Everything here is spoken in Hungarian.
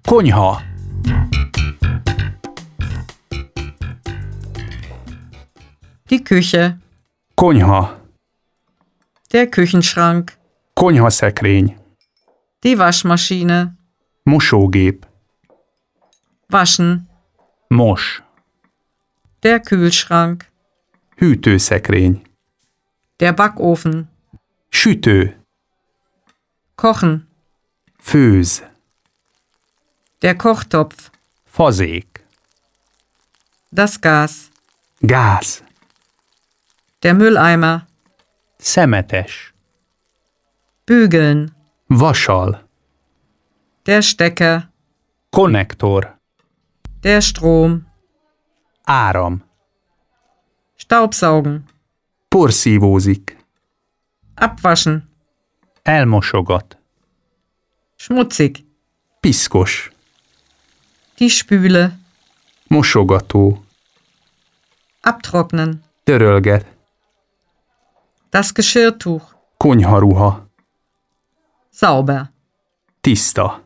Konyha. Die Küche. Konyha. Der Küchenschrank. Konyhaszekrény. Die Waschmaschine. Mosógép. Waschen. Mos. Der Kühlschrank. Hűtőszekrény. Der Backofen. Sütő. Kochen. Főz. Der Kochtopf. Fazék. Das Gas. Gáz. Der Mülleimer. Szemetes. Bügeln. Vasal. Der Stecker. Konnektor. Der Strom. Áram. Staubsaugen. Porszívózik. Abwaschen. Elmosogat. Schmutzig. Piszkos. Die Spüle. Mosogató. Abtrocknen. Törölget. Das Geschirrtuch. Konyharuha. Sauber. Tiszta.